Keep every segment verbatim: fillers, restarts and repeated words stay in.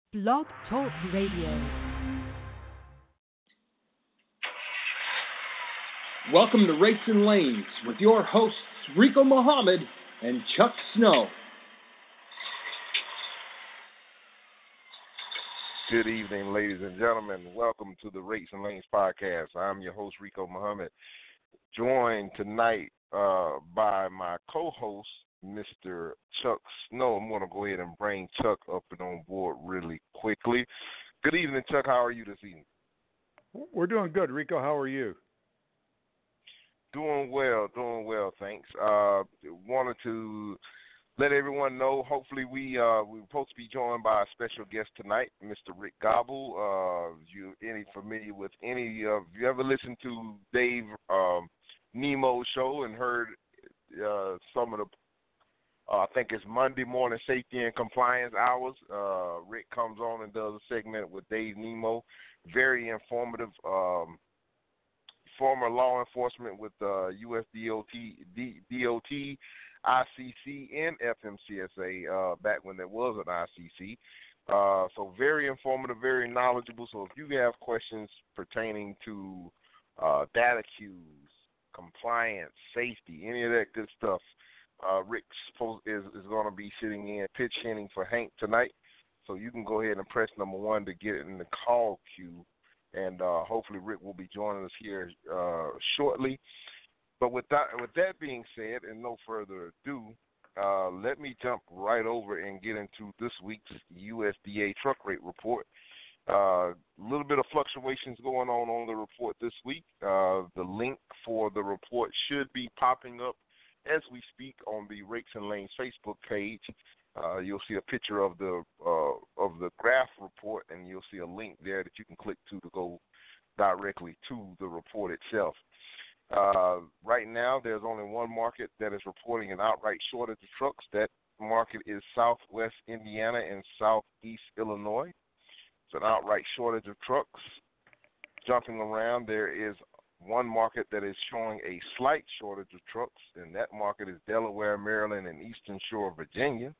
Blog Talk Radio. Welcome to Racing Lanes with your hosts Rico Muhammad and Chuck Snow. Good evening, ladies and gentlemen. Welcome to the Racing Lanes podcast. I'm your host, Rico Muhammad, joined tonight uh, by my co-host, Mister Chuck Snow. I'm going to go ahead and bring Chuck up and on board really quickly. Good evening, Chuck. How are you this evening? We're doing good. Rico, how are you? Doing well, doing well, thanks. Uh, wanted to let everyone know, hopefully we, uh, we're supposed to be joined by a special guest tonight, Mister Rick Gobble. Uh, you any familiar with any of, you ever listened to Dave um, Nemo's show and heard uh, some of the, uh, I think it's Monday morning safety and compliance hours. Uh, Rick comes on and does a segment with Dave Nemo. Very informative. Um, former law enforcement with uh, U S D O T, D, DOT, I C C, and F M C S A uh, back when there was an I C C. Uh, so very informative, very knowledgeable. So if you have questions pertaining to uh, data queues, compliance, safety, any of that good stuff, uh, Rick is, is going to be sitting in pitch hitting for Hank tonight. So you can go ahead and press number one to get in the call queue. And uh, hopefully Rick will be joining us here uh, shortly. But with that, with that being said, and no further ado, uh, let me jump right over and get into this week's U S D A truck rate report. A uh, little bit of fluctuations going on on the report this week. Uh, the link for the report should be popping up as we speak on the Rakes and Lanes Facebook page. Uh, you'll see a picture of the uh, of the graph report, and you'll see a link there that you can click to to go directly to the report itself. Uh, right now, there's only one market that is reporting an outright shortage of trucks. That market is Southwest Indiana and Southeast Illinois. It's an outright shortage of trucks. Jumping around, there is one market that is showing a slight shortage of trucks, and that market is Delaware, Maryland, and Eastern Shore, Virginia.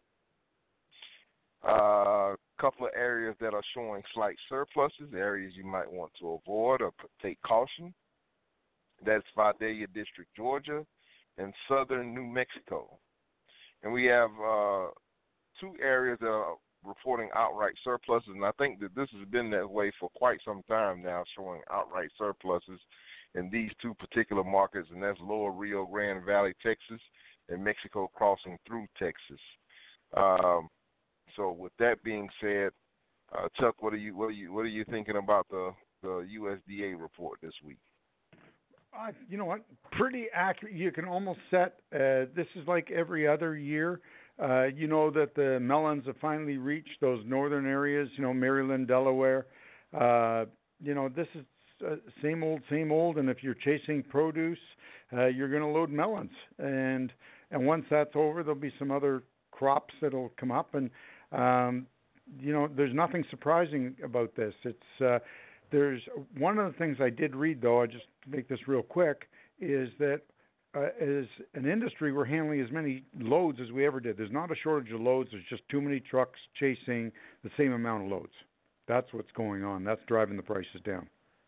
A uh, couple of areas that are showing slight surpluses, areas you might want to avoid or take caution. That's Vidalia District, Georgia, and southern New Mexico. And we have uh, two areas that are reporting outright surpluses, and I think that this has been that way for quite some time now, showing outright surpluses in these two particular markets, and that's Lower Rio Grande Valley, Texas, and Mexico crossing through Texas. Um, So with that being said, uh, Chuck, what are you what are you what are you thinking about the, the U S D A report this week? Uh, you know what? Pretty accurate. You can almost set. Uh, this is like every other year. Uh, you know that the melons have finally reached those northern areas. You know, Maryland, Delaware. Uh, you know, this is uh, same old, same old. And if you're chasing produce, uh, you're going to load melons. And and once that's over, there'll be some other crops that'll come up. And Um, you know, there's nothing surprising about this. It's uh, there's one of the things I did read, though. I just make this real quick, is that uh, as an industry, we're handling as many loads as we ever did. There's not a shortage of loads. There's just too many trucks chasing the same amount of loads. That's what's going on. That's driving the prices down.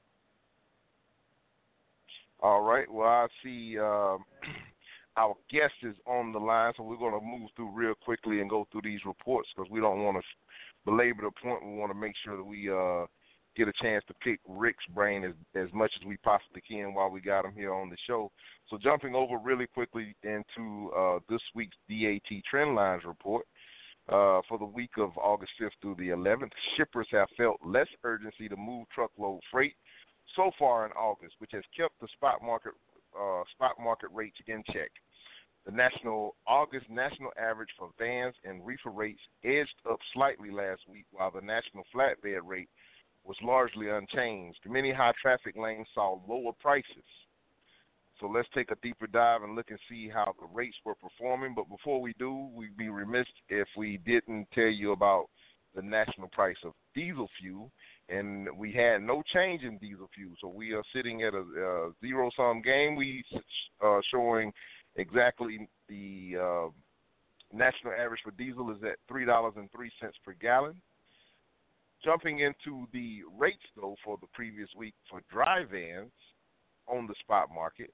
All right. Well, I see. Um, Our guest is on the line, so we're going to move through real quickly and go through these reports because we don't want to belabor the point. We want to make sure that we uh, get a chance to pick Rick's brain as, as much as we possibly can while we got him here on the show. So jumping over really quickly into uh, this week's D A T Trendlines report. Uh, for the week of August fifth through the eleventh, shippers have felt less urgency to move truckload freight so far in August, which has kept the spot market Uh, spot market rates in check. The national August national average for vans and reefer rates edged up slightly last week, while the national flatbed rate was largely unchanged. Many high traffic lanes saw lower prices. So let's take a deeper dive and look and see how the rates were performing. But before we do, we'd be remiss if we didn't tell you about the national price of diesel fuel. And we had no change in diesel fuel, so we are sitting at a, a zero-sum game. We uh, showing exactly the uh, national average for diesel is at three dollars and three cents per gallon. Jumping into the rates, though, for the previous week for dry vans on the spot market.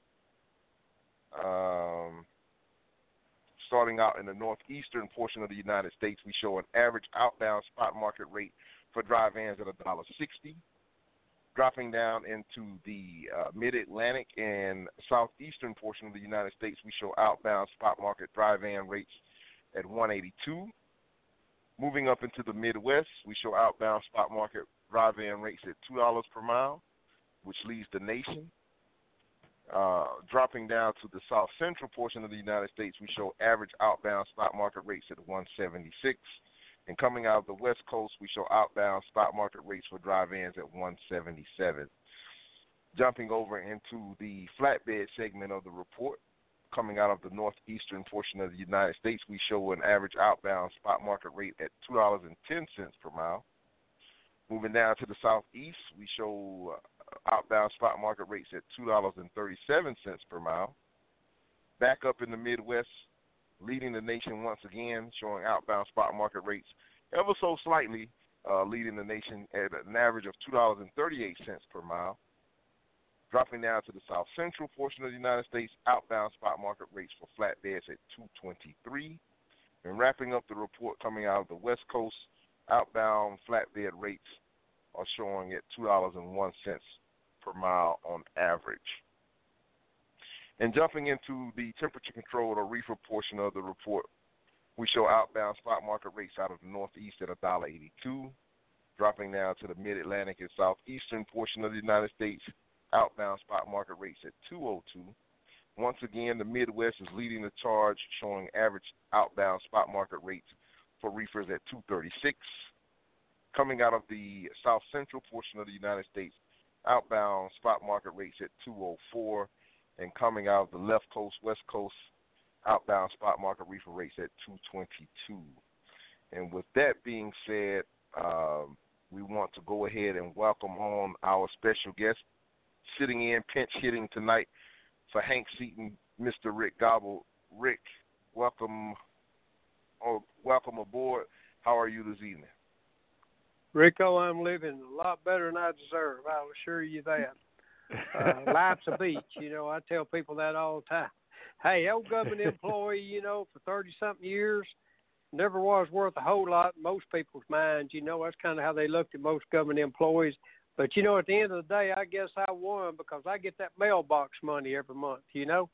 Um, starting out in the northeastern portion of the United States, we show an average outbound spot market rate for dry vans at one dollar sixty. Dropping down into the uh, mid-Atlantic and southeastern portion of the United States, we show outbound spot market dry van rates at one eighty-two. Moving up into the Midwest, we show outbound spot market dry van rates at two dollars per mile, which leads the nation. Uh, dropping down to the south central portion of the United States, we show average outbound spot market rates at one seventy-six. And coming out of the West Coast, we show outbound spot market rates for dry vans at one seventy-seven. Jumping over into the flatbed segment of the report, coming out of the northeastern portion of the United States, we show an average outbound spot market rate at two dollars and ten cents per mile. Moving down to the southeast, we show outbound spot market rates at two dollars and thirty-seven cents per mile. Back up in the Midwest, leading the nation once again, showing outbound spot market rates ever so slightly, uh, leading the nation at an average of two dollars and thirty-eight cents per mile. Dropping down to the south central portion of the United States, outbound spot market rates for flatbeds at two twenty-three. And wrapping up the report coming out of the West Coast, outbound flatbed rates are showing at two dollars and one cent per mile on average. And jumping into the temperature-controlled or reefer portion of the report, we show outbound spot market rates out of the northeast at one dollar and eighty-two cents, dropping down to the mid-Atlantic and southeastern portion of the United States, outbound spot market rates at two dollars and two cents. Once again, the Midwest is leading the charge, showing average outbound spot market rates for reefers at two dollars and thirty-six cents. Coming out of the south central portion of the United States, outbound spot market rates at two dollars and four cents. And coming out of the left coast, west coast, outbound spot market reefer rates at two dollars and twenty-two cents. And with that being said, um, we want to go ahead and welcome on our special guest, sitting in, pinch hitting tonight for Hank Seaton, Mister Rick Gobble. Rick, welcome, oh, welcome aboard. How are you this evening? Rico, I'm living a lot better than I deserve. I'll assure you that. Uh, life's a beach, you know. I tell people that all the time. Hey, old government employee, you know, for thirty-something years, never was worth a whole lot in most people's minds. You know, that's kind of how they looked at most government employees. But, you know, at the end of the day, I guess I won because I get that mailbox money every month, you know.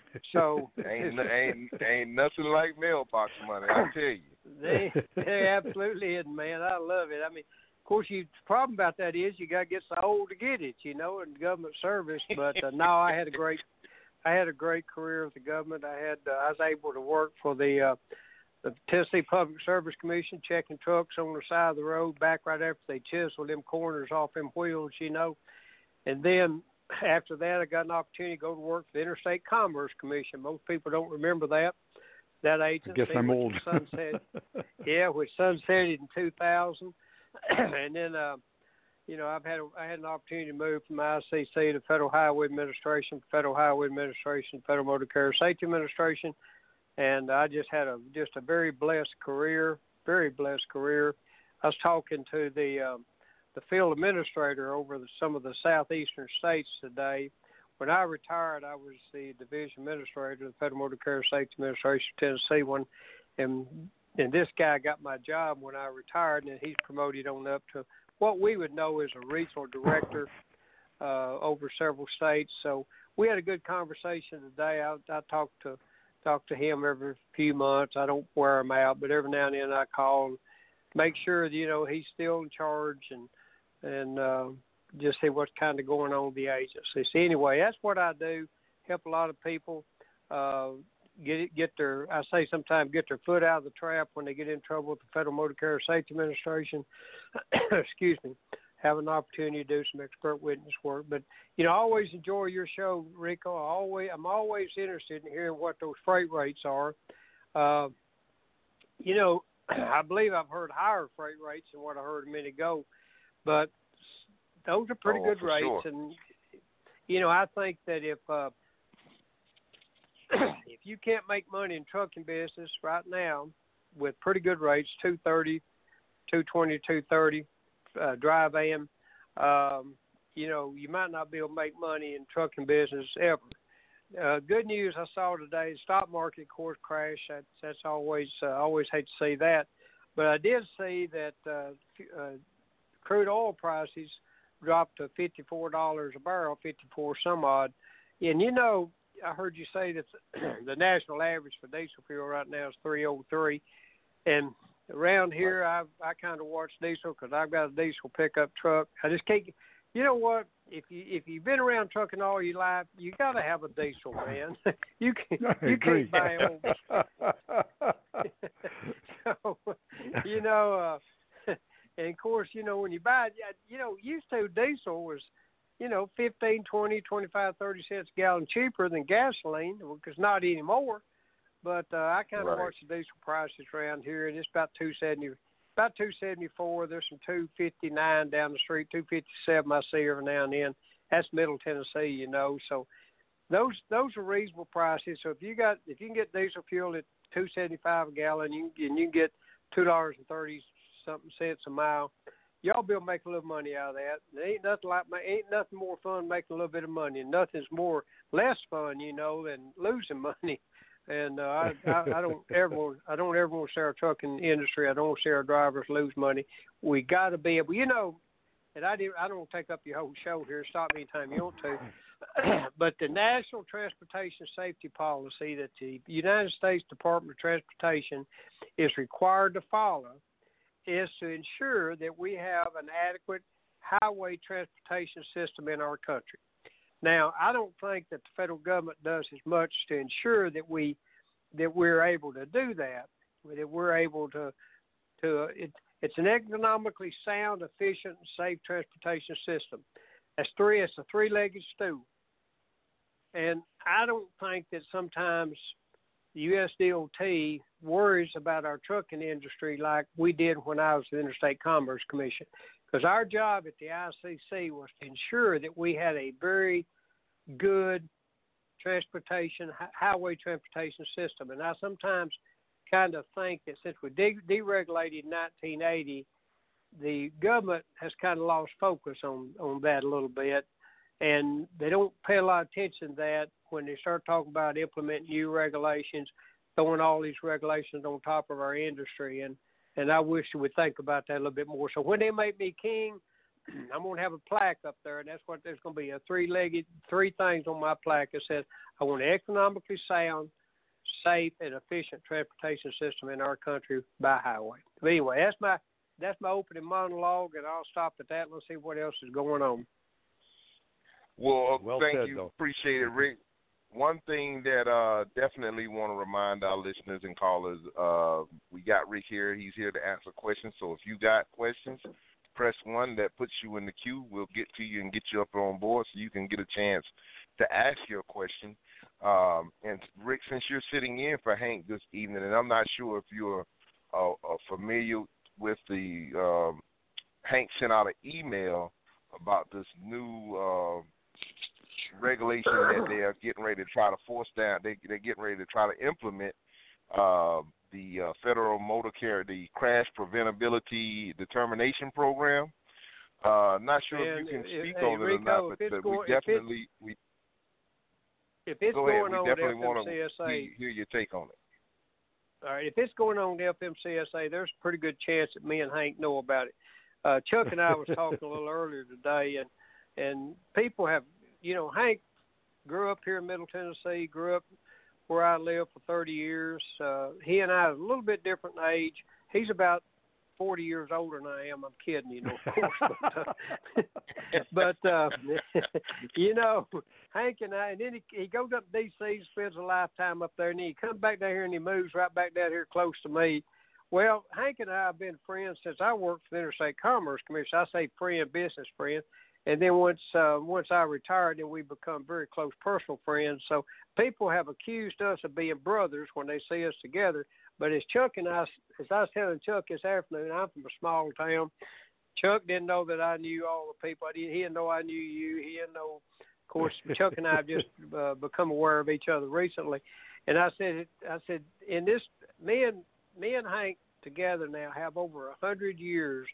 So ain't, ain't ain't nothing like mailbox money, I tell you. They, they absolutely isn't, man. I love it. I mean, of course, you, the problem about that is you got to get so old to get it, you know, in government service. But uh, no, I had a great, I had a great career with the government. I had, uh, I was able to work for the, uh, the Tennessee Public Service Commission, checking trucks on the side of the road, back right after they chiseled them corners off them wheels, you know. And then after that, I got an opportunity to go to work for the Interstate Commerce Commission. Most people don't remember that. That agency. I guess I'm old. Sunset, yeah, which sunsetted in two thousand. And then, uh, you know, I've had a, I had an opportunity to move from I C C to Federal Highway Administration, Federal Highway Administration, Federal Motor Carrier Safety Administration, and I just had a just a very blessed career, very blessed career. I was talking to the um, the field administrator over the, some of the southeastern states today. When I retired, I was the division administrator of the Federal Motor Carrier Safety Administration of Tennessee one, and And this guy got my job when I retired, and he's promoted on up to what we would know as a regional director uh, over several states. So we had a good conversation today. I, I talk to talk to him every few months. I don't wear him out, but every now and then I call and make sure that, you know, he's still in charge and and uh, just see what's kind of going on with the agency. So anyway, that's what I do. Help a lot of people. Uh, Get it, get their, I say sometimes get their foot out of the trap when they get in trouble with the Federal Motor Carrier Safety Administration. Excuse me. Have an opportunity to do some expert witness work. But, you know, I always enjoy your show, Rico. I always, I'm always interested in hearing what those freight rates are. Uh, you know, I believe I've heard higher freight rates than what I heard a minute ago. But those are pretty oh, good rates. Sure. And, you know, I think that if uh, – if you can't make money in trucking business right now with pretty good rates, two thirty, two twenty, two thirty, uh, dry van, um, you know, you might not be able to make money in trucking business ever. Uh, good news I saw today, the stock market, of course, crashed. That's, that's always, uh, always hate to see that. But I did see that uh, uh, crude oil prices dropped to fifty-four dollars a barrel, fifty-four some odd. And, you know, I heard you say that the national average for diesel fuel right now is three oh three. And around here, I I kind of watch diesel because I've got a diesel pickup truck. I just can't. You know what? If you if you've been around trucking all your life, you got to have a diesel, man. you can you can't buy old. So, you know, uh, and of course, you know when you buy it, you know, used to diesel was, you know, fifteen, twenty, twenty-five, thirty cents a gallon cheaper than gasoline, because not anymore. But uh, I kind of right. watch the diesel prices around here, and it's about two seventy, about two seventy four. There's some two fifty nine down the street, two fifty seven I see every now and then. That's Middle Tennessee, you know. So those those are reasonable prices. So if you got if you can get diesel fuel at two seventy five a gallon, you can, and you can get two dollars and thirty something cents a mile, y'all be able to make a little money out of that. There ain't nothing like ain't nothing more fun making a little bit of money, and nothing's more less fun, you know, than losing money. And uh, I, I, I don't ever, I don't ever want to see our trucking industry. I don't want to see our drivers lose money. We got to be able, you know. And I do, I don't want to take up your whole show here. Stop me anytime you want to. But the National Transportation Safety Policy that the United States Department of Transportation is required to follow is to ensure that we have an adequate highway transportation system in our country. Now, I don't think that the federal government does as much to ensure that we that we're able to do that, that we're able to to it, it's an economically sound, efficient, and safe transportation system. That's three. It's a three-legged stool, and I don't think that sometimes the U S D O T worries about our trucking industry like we did when I was the Interstate Commerce Commission, because our job at the I C C was to ensure that we had a very good transportation, highway transportation system. And I sometimes kind of think that since we de- deregulated in nineteen eighty, the government has kind of lost focus on, on that a little bit. And they don't pay a lot of attention to that when they start talking about implementing new regulations, throwing all these regulations on top of our industry. And, and I wish we would think about that a little bit more. So when they make me king, I'm going to have a plaque up there, and that's what there's going to be, a three-legged, three things on my plaque that says I want an economically sound, safe, and efficient transportation system in our country by highway. But anyway, that's my that's my opening monologue, and I'll stop at that. Let's see what else is going on. Well, well thank said, you. Though. Appreciate it, Rick. One thing that uh, definitely want to remind our listeners and callers, uh, we got Rick here. He's here to answer questions. So if you got questions, press one. That puts you in the queue. We'll get to you and get you up on board so you can get a chance to ask your question. Um, and Rick, since you're sitting in for Hank this evening, and I'm not sure if you're uh, uh, familiar with the um, Hank sent out an email about this new uh, regulation that they are getting ready to try to force down. They, they're getting ready to try to implement uh, the uh, Federal Motor Carrier, the Crash Preventability Determination Program. Uh, not sure and if you can if, speak hey, on it Rico, or not, but, if but going, we definitely if we if it's go going ahead. on We at definitely F M want C S A, to hear your take on it. all right, if it's going on at F M C S A, there's a pretty good chance that me and Hank know about it. Uh, Chuck and I was talking a little earlier today, and and people have, you know, Hank grew up here in Middle Tennessee, grew up where I lived for thirty years. Uh, he and I are a little bit different in age. He's about forty years older than I am. I'm kidding, you know, of course. But, uh, but uh, you know, Hank and I, and then he, he goes up to D C, spends a lifetime up there, and then he comes back down here and he moves right back down here close to me. Well, Hank and I have been friends since I worked for the Interstate Commerce Commission. I say friend, business friend. And then once uh, once I retired, then we become very close personal friends. So people have accused us of being brothers when they see us together. But as Chuck and I, as I was telling Chuck this afternoon, I'm from a small town. Chuck didn't know that I knew all the people. I didn't, he didn't know I knew you. He didn't know. Of course, Chuck and I have just uh, become aware of each other recently. And I said, I said, in this, me and me and Hank together now have over a hundred years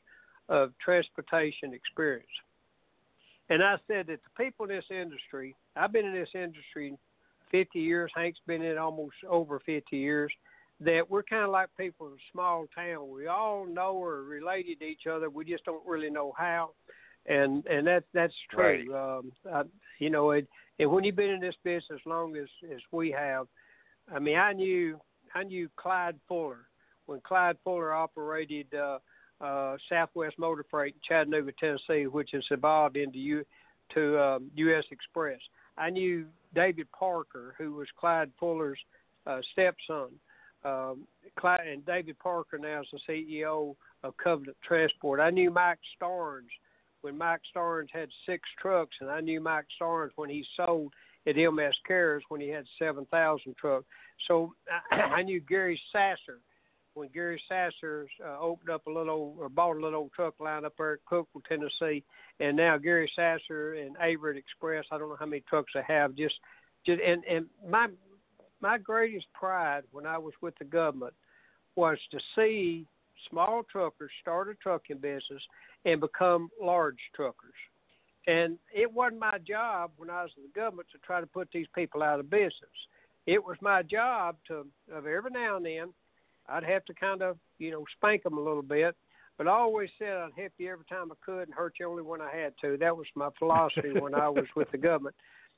of transportation experience. And I said that the people in this industry, I've been in this industry fifty years, Hank's been in it almost over fifty years, that we're kind of like people in a small town. We all know or are related to each other. We just don't really know how. And and that, that's true. Right. Um, I, you know, it, and when you've been in this business as long as, as we have, I mean, I knew I knew Clyde Fuller when Clyde Fuller operated uh, uh, Southwest Motor Freight in Chattanooga, Tennessee, which has evolved into U, to um, U S Express. I knew David Parker, who was Clyde Fuller's uh, stepson. Um, Clyde, and David Parker now is the C E O of Covenant Transport. I knew Mike Starnes when Mike Starnes had six trucks, and I knew Mike Starnes when he sold at M S Cares when he had seven thousand trucks. So I, I knew Gary Sasser when Gary Sasser uh, opened up a little or bought a little truck line up there at Cookeville, Tennessee, and now Gary Sasser and Averett Express. I don't know how many trucks they have. Just, just and and my my greatest pride when I was with the government was to see small truckers start a trucking business and become large truckers. And it wasn't my job when I was in the government to try to put these people out of business. It was my job to, of every now and then, I'd have to kind of, you know, spank them a little bit. But I always said I'd help you every time I could and hurt you only when I had to. That was my philosophy when I was with the government.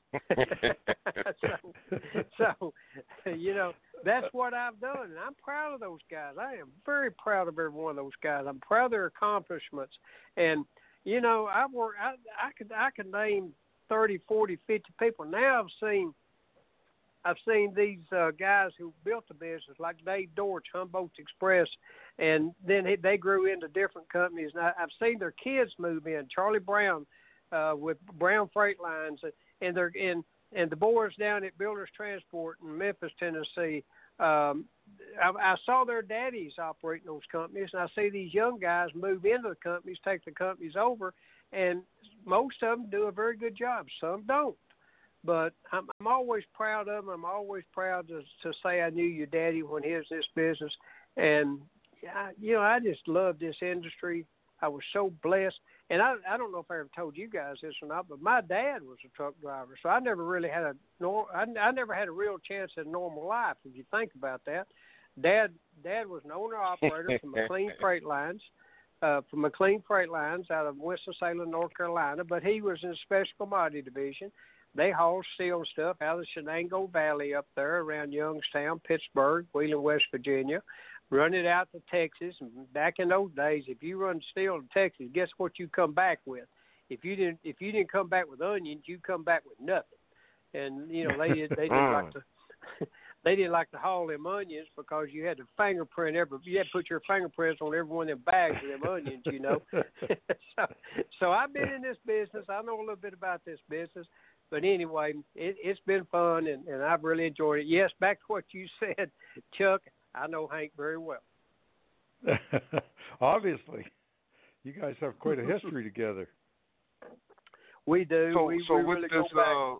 so, so, you know, that's what I've done, and I'm proud of those guys. I am very proud of every one of those guys. I'm proud of their accomplishments, and you know, I've worked. I, I could I could name thirty, forty, fifty people. Now I've seen I've seen these uh, guys who built the business, like Dave Dortch, Humboldt Express, and then they grew into different companies. And I, I've seen their kids move in. Charlie Brown uh, with Brown Freight Lines. And they're in, and the boys down at Builders Transport in Memphis, Tennessee. Um, I, I saw their daddies operating those companies, and I see these young guys move into the companies, take the companies over, and most of them do a very good job. Some don't, but I'm, I'm always proud of them. I'm always proud to to say I knew your daddy when he was in this business, and I, you know, I just love this industry. I was so blessed. And I, I don't know if I ever told you guys this or not, but my dad was a truck driver, so I never really had a nor I, I never had a real chance at a normal life. If you think about that, Dad Dad was an owner operator for McLean Freight Lines, uh, for McLean Freight Lines out of Winston-Salem, North Carolina. But he was in the Special Commodity Division. They hauled steel and stuff out of the Shenango Valley up there around Youngstown, Pittsburgh, Wheeling, West Virginia. Run it out to Texas. And back in those days, if you run steel to Texas, guess what you come back with? If you didn't, if you didn't come back with onions, you come back with nothing. And you know they did, they didn't like to, they didn't like to haul them onions because you had to fingerprint every, you had to put your fingerprints on every one of them bags of them onions, you know. so, so I've been in this business. I know a little bit about this business. But anyway, it, it's been fun, and, and I've really enjoyed it. Yes, back to what you said, Chuck. I know Hank very well. Obviously, you guys have quite a history together. We do. So, we, so we with really this, go back. uh,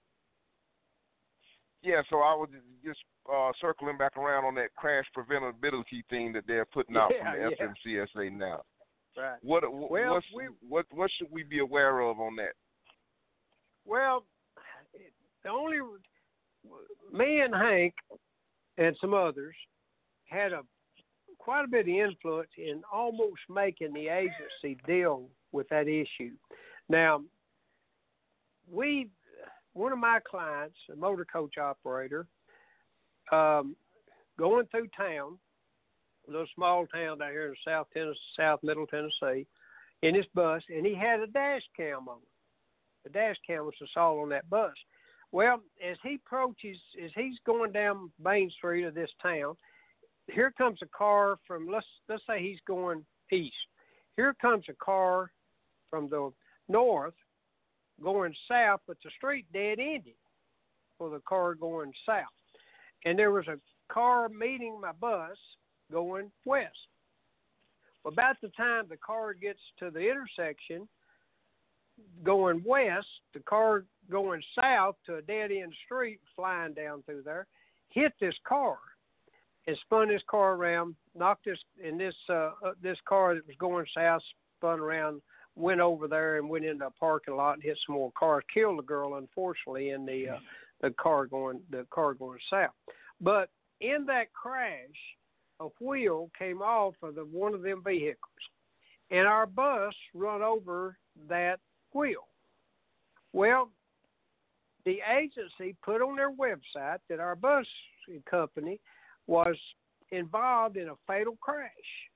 yeah. So I was just uh, circling back around on that crash preventability thing that they're putting out yeah, from the yeah. F M C S A now. Right. What what well, what's, we, what what should we be aware of on that? Well, the only me and Hank and some others had a quite a bit of influence in almost making the agency deal with that issue. Now, we, one of my clients, a motor coach operator, um, going through town, a little small town down here in South Tennessee, South Middle Tennessee, in his bus, and he had a dash cam on. The dash cam was installed on that bus. Well, as he approaches, as he's going down Main Street of this town, here comes a car from, let's let's say he's going east. Here comes a car from the north going south, but the street dead-ended for the car going south. And there was a car meeting my bus going west. Well, about the time the car gets to the intersection going west, the car going south to a dead-end street flying down through there, hit this car and spun this car around, knocked this, and this uh, uh, this car that was going south spun around, went over there, and went into a parking lot and hit some more cars, killed a girl, unfortunately, in the uh, the car going the car going south. But in that crash, a wheel came off of the one of them vehicles, and our bus run over that wheel. Well, the agency put on their website that our bus company was involved in a fatal crash.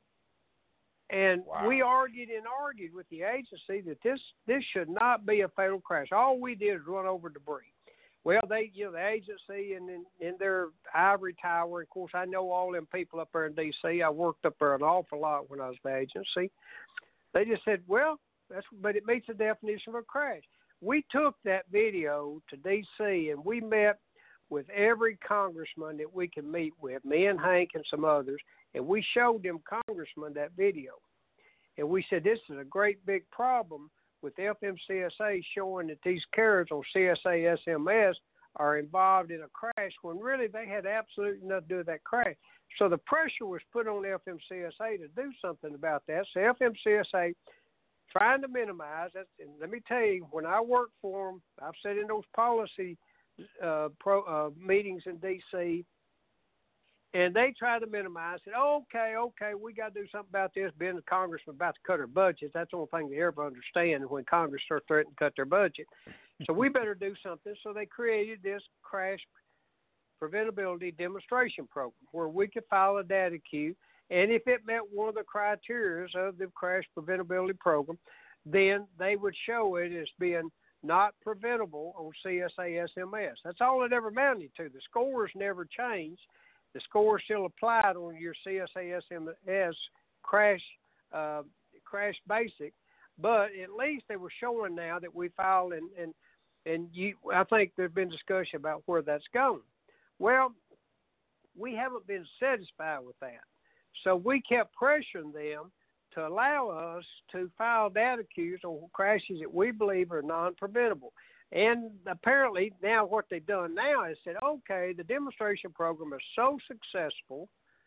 And wow. we argued and argued with the agency that this, this should not be a fatal crash. All we did is run over debris. Well, they, you know, the agency and in, in their ivory tower, of course, I know all them people up there in D C. I worked up there an awful lot when I was the agency. They just said, well, that's, but it meets the definition of a crash. We took that video to D C and we met with every congressman that we can meet with, me and Hank and some others, and we showed them congressmen that video. And we said, this is a great big problem with F M C S A showing that these carriers on C S A S M S are involved in a crash when really they had absolutely nothing to do with that crash. So the pressure was put on F M C S A to do something about that. So F M C S A trying to minimize it. And let me tell you, when I worked for them, I've sat in those policy uh, pro, uh, meetings in D C, and they try to minimize it. Oh, okay, okay, we got to do something about this. Being the congressman about to cut their budget, that's the only thing they ever understand when Congress starts threatening to cut their budget. So we better do something. So they created this crash preventability demonstration program where we could file a data queue, and if it met one of the criteria of the crash preventability program, then they would show it as being not preventable on C S A S M S. That's all it ever amounted to. The scores never changed. The score still applied on your C S A S M S crash uh, crash basic, but at least they were showing now that we filed, and and and you. I think there's been discussion about where that's going. Well, we haven't been satisfied with that, so we kept pressuring them to allow us to file data queues on crashes that we believe are non-preventable. And apparently now what they've done now is said, okay, the demonstration program is so successful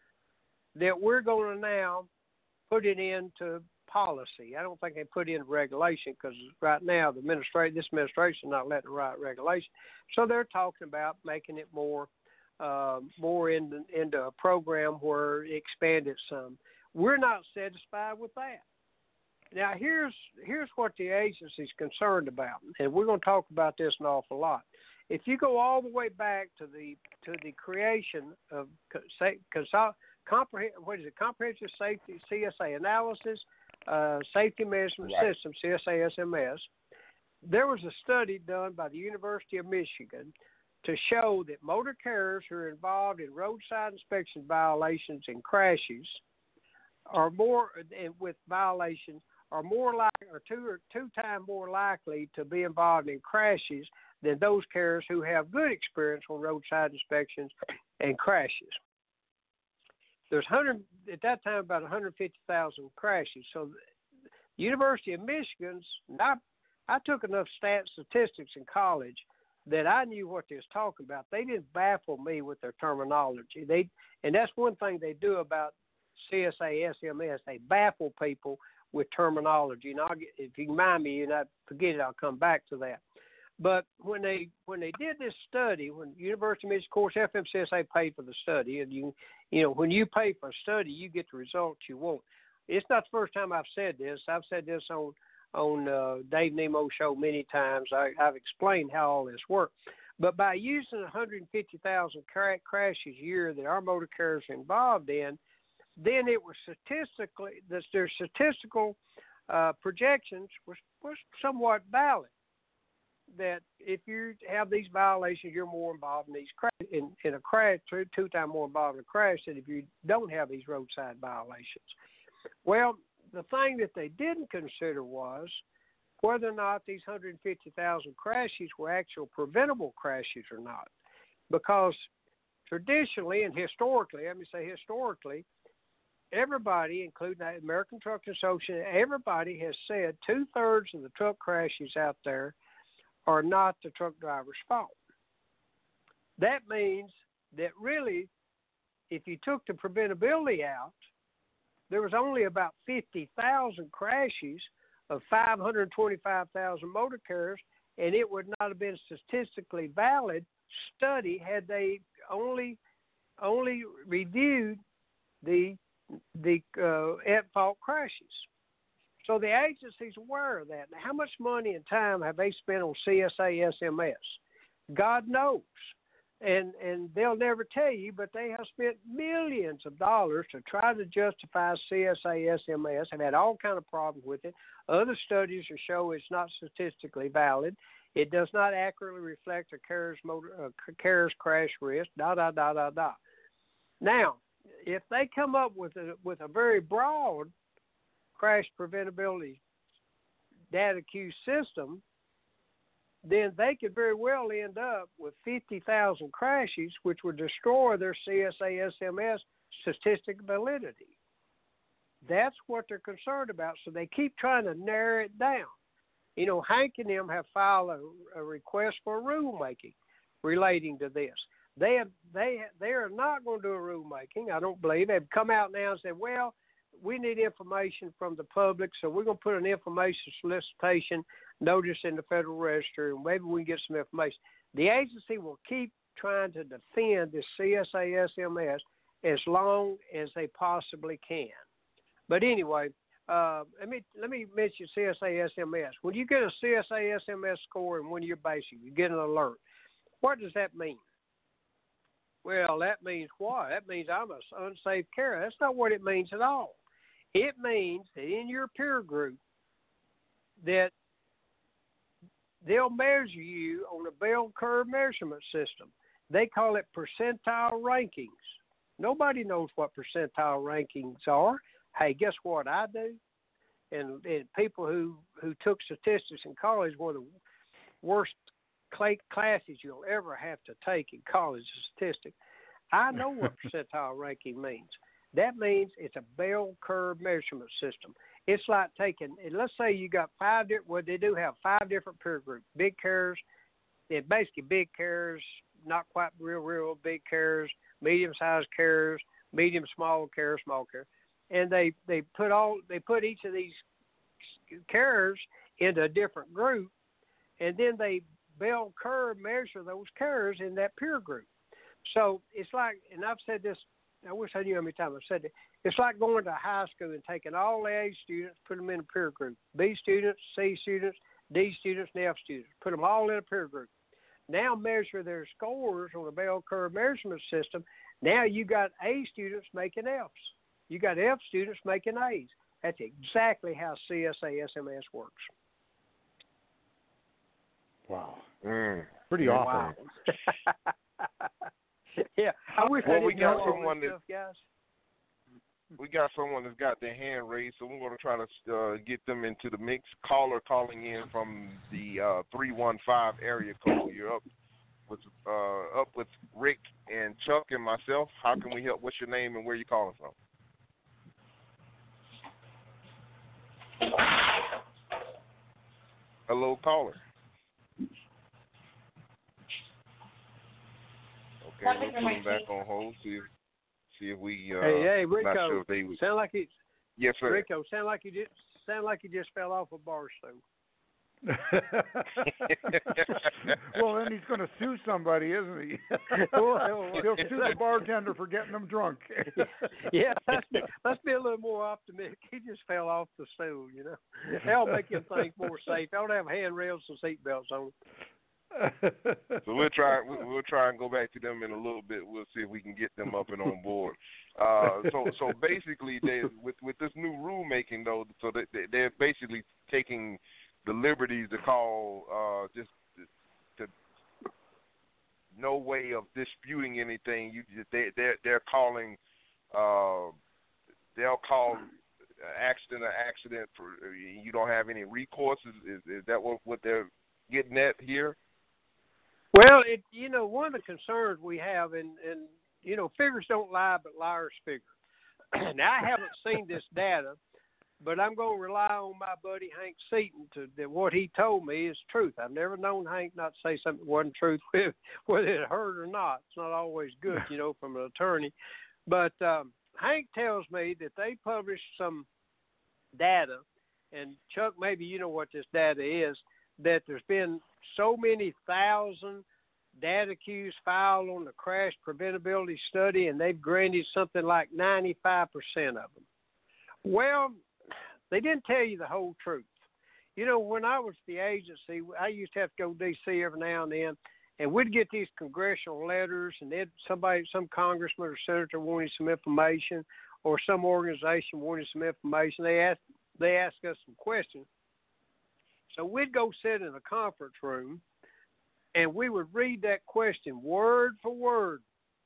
that we're going to now put it into policy. I don't think they put it in regulation because right now the administration, this administration is not letting them write regulation. So they're talking about making it more uh, more in, into a program where it expanded some. We're not satisfied with that. Now, here's here's what the agency's concerned about, and we're going to talk about this an awful lot. If you go all the way back to the to the creation of say, comprehend, what is it, comprehensive safety C S A analysis, uh, safety management right. system C S A S M S, there was a study done by the University of Michigan to show that motor carriers who are involved in roadside inspection violations and crashes are more with violations. are more likely, or two or two times more likely to be involved in crashes than those carriers who have good experience on roadside inspections and crashes. There's one hundred at that time about one hundred fifty thousand crashes. So, the University of Michigan's. I I took enough stat statistics in college that I knew what they was talking about. They didn't baffle me with their terminology. They and that's one thing they do about C S A S M S. They baffle people with terminology, and I'll get, if you remind me and I forget it, I'll come back to that. But when they when they did this study, when University of Michigan, of course, F M C S A paid for the study, and you you know when you pay for a study, you get the results you want. It's not the first time I've said this. I've said this on on uh, Dave Nemo show many times. I, I've explained how all this works. But by using one hundred fifty thousand cra- crashes a year that our motor carriers are involved in, then it was statistically, the, their statistical uh, projections was, was somewhat valid. That if you have these violations, you're more involved in these cra- in, in a crash, two, two times more involved in a crash than if you don't have these roadside violations. Well, the thing that they didn't consider was whether or not these one hundred fifty thousand crashes were actual preventable crashes or not. Because traditionally and historically, let me say historically, everybody, including the American Truck Association, everybody has said two-thirds of the truck crashes out there are not the truck driver's fault. That means that really, if you took the preventability out, there was only about fifty thousand crashes of five hundred twenty-five thousand motor carriers, and it would not have been statistically valid study had they only only reviewed the the uh, at-fault crashes. So the agency's aware of that. Now, how much money and time have they spent on C S A S M S? God knows. And and they'll never tell you, but they have spent millions of dollars to try to justify C S A S M S, have had all kind of problems with it. Other studies are show it's not statistically valid. It does not accurately reflect a carrier's, motor, uh, carrier's crash risk, da, da, da, da, da. Now, if they come up with a, with a very broad crash preventability data queue system, then they could very well end up with fifty thousand crashes, which would destroy their C S A S M S statistic validity. That's what they're concerned about, so they keep trying to narrow it down. You know, Hank and them have filed a, a request for rulemaking relating to this. They have, they they are not going to do a rulemaking, I don't believe. They've come out now and said, well, we need information from the public, so we're going to put an information solicitation notice in the Federal Register, and maybe we can get some information. The agency will keep trying to defend this C S A S M S as long as they possibly can. But anyway, uh, let me let me mention C S A S M S. When you get a C S A S M S score in one of your basic, you get an alert. What does that mean? Well, that means what? That means I'm an unsafe carrier. That's not what it means at all. It means that in your peer group that they'll measure you on a bell curve measurement system. They call it percentile rankings. Nobody knows what percentile rankings are. Hey, guess what I do? And, and people who, who took statistics in college, one of the worst classes you'll ever have to take in college is statistics. I know what percentile ranking means. That means it's a bell curve measurement system. It's like taking, let's say you got five different, well, they do have five different peer groups. Big carriers, they're basically big carriers, not quite real, real big carriers, medium-sized carriers, medium, small carriers, small carriers. And they, they put all, they put each of these carriers into a different group, and then they bell curve measure those carriers in that peer group. So it's like, and I've said this, I wish I knew how many times I've said it. It's like going to high school and taking all the A students, put them in a peer group. B students, C students, D students, and F students. Put them all in a peer group. Now measure their scores on a bell curve measurement system. Now you got A students making Fs. You got F students making As. That's exactly how C S A S M S works. Wow. Mm. Pretty awesome. Wow. Yeah, I wish well, I didn't we got know all someone this that, stuff, guys. We got someone that's got their hand raised, so we're going to try to uh, get them into the mix. Caller calling in from the uh, three one five area code. You're up with uh, up with Rick and Chuck and myself. How can we help? What's your name and where you calling from? Hello, caller. Okay, we'll put them back on hold. See if, see if we. Uh, hey, hey, Rico. Not sure if they would. Sound like you. Yes, sir. Rico, sound like you just sound like you just fell off a bar stool. Well, then he's going to sue somebody, isn't he? Well, He'll sue the bartender for getting him drunk. Yeah, let's be, let's be a little more optimistic. He just fell off the stool, you know. That'll make him think more safe. They don't have handrails and seatbelts on. So we'll try. We'll try and go back to them in a little bit. We'll see if we can get them up and on board. Uh, so, so basically, they with with this new rulemaking though, so they they're basically taking the liberties to call uh, just to, to no way of disputing anything. You they they're they're calling. Uh, they'll call accident an accident for you don't have any recourse. Is is, is that what what they're getting at here? Well, it you know one of the concerns we have, and and you know figures don't lie, but liars figure. Now I haven't seen this data, but I'm going to rely on my buddy Hank Seaton to that what he told me is truth. I've never known Hank not say something that wasn't truth, whether it hurt or not. It's not always good, you know, from an attorney. But um, Hank tells me that they published some data, and Chuck, maybe you know what this data is, that there's been so many thousand data queues filed on the crash preventability study, and they've granted something like ninety-five percent of them. Well, they didn't tell you the whole truth. You know, when I was at the agency, I used to have to go to D C every now and then, and we'd get these congressional letters, and they'd, somebody, some congressman or senator wanted some information, or some organization wanted some information. They asked, they asked us some questions. So we'd go sit in a conference room, and we would read that question word for word.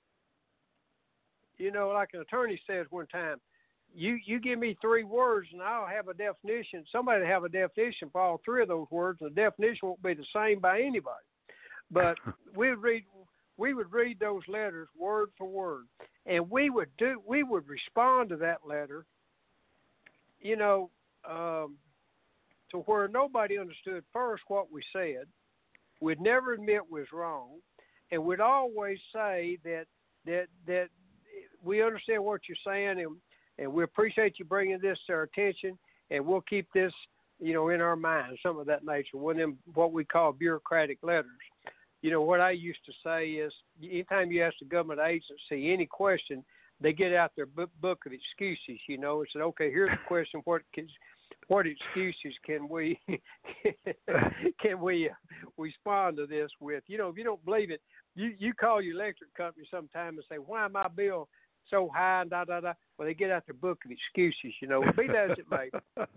You know, like an attorney says one time, you, you give me three words, and I'll have a definition. Somebody will have a definition for all three of those words, and the definition won't be the same by anybody. But we would read we would read those letters word for word, and we would do we would respond to that letter, you know, um, to where nobody understood first what we said. We'd never admit was wrong, and we'd always say that that that we understand what you're saying, and and we appreciate you bringing this to our attention, and we'll keep this, you know, in our minds, some of that nature. One of them, what we call bureaucratic letters. You know, what I used to say is, anytime you ask the government agency any question, they get out their book of excuses, you know, and said, okay, here's the question, what can, what excuses can we can we uh, respond to this with? You know, if you don't believe it, you, you call your electric company sometime and say, why my bill so high, and da, da, da. Well, they get out their book of excuses, you know, be that as it may.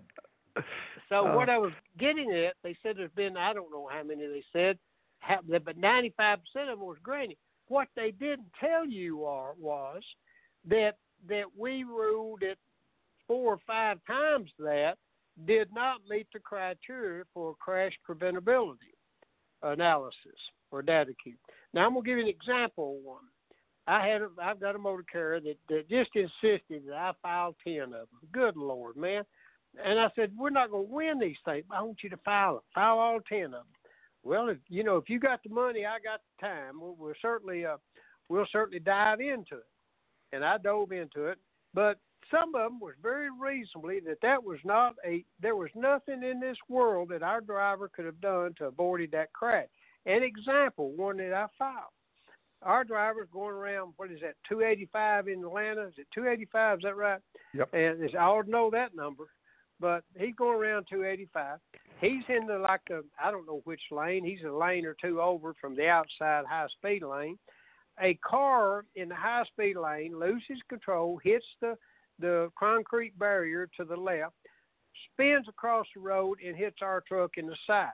So uh, what I was getting at, they said there's been, I don't know how many they said, but ninety-five percent of them was granted. What they didn't tell you are, was that that we ruled it four or five times that did not meet the criteria for crash preventability analysis or data queue. Now, I'm going to give you an example of one. I had a, I've got a motor carrier that, that just insisted that I file ten of them. Good Lord, man. And I said, we're not going to win these things. I want you to file them. File all ten of them. Well, if, you know, if you got the money, I got the time. We'll, we'll certainly, uh, we'll certainly dive into it. And I dove into it. But some of them was very reasonably that that was not a. There was nothing in this world that our driver could have done to avoid that crash. An example, one that I filed. Our driver's going around. What is that? two eighty-five in Atlanta. Is it two eighty-five? Is that right? Yep. And it's, I ought to know that number. But he's going around two eighty-five. He's in the, like a, I don't know which lane. He's a lane or two over from the outside high-speed lane. A car in the high-speed lane loses control, hits the, the concrete barrier to the left, spins across the road, and hits our truck in the side.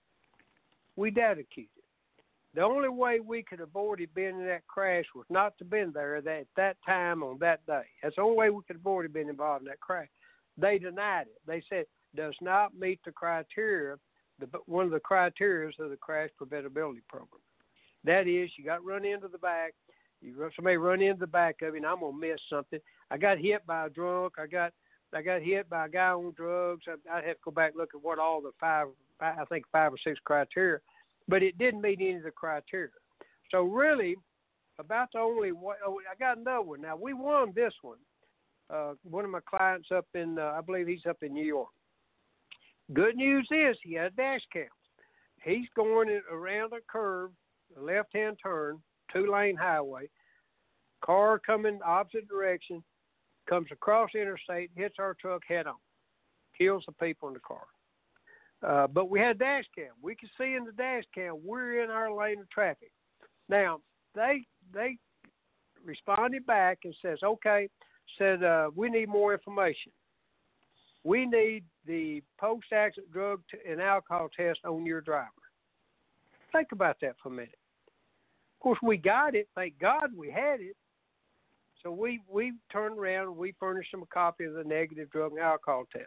We data queued it. The only way we could avoid it being in that crash was not to been there that, at that time on that day. That's the only way we could avoid it being involved in that crash. They denied it. They said does not meet the criteria, the, one of the criteria of the crash preventability program. That is, you got run into the back. You somebody run into the back of you, and I'm gonna miss something. I got hit by a drunk. I got I got hit by a guy on drugs. I, I'd have to go back and look at what all the five, I think five or six criteria, but it didn't meet any of the criteria. So really, about the only way, oh, I got another one. Now we won this one. Uh, one of my clients up in, uh, I believe he's up in New York. Good news is he had a dash cam. He's going around a curve, a left-hand turn, two-lane highway. Car coming opposite direction, comes across the interstate, hits our truck head-on, kills the people in the car. Uh, but we had dash cam. We could see in the dash cam we're in our lane of traffic. Now, they they responded back and says, okay, said uh, we need more information. We need the post-accident drug and alcohol test on your driver. Think about that for a minute. Of course, we got it. Thank God we had it. So we, we turned around and we furnished them a copy of the negative drug and alcohol test.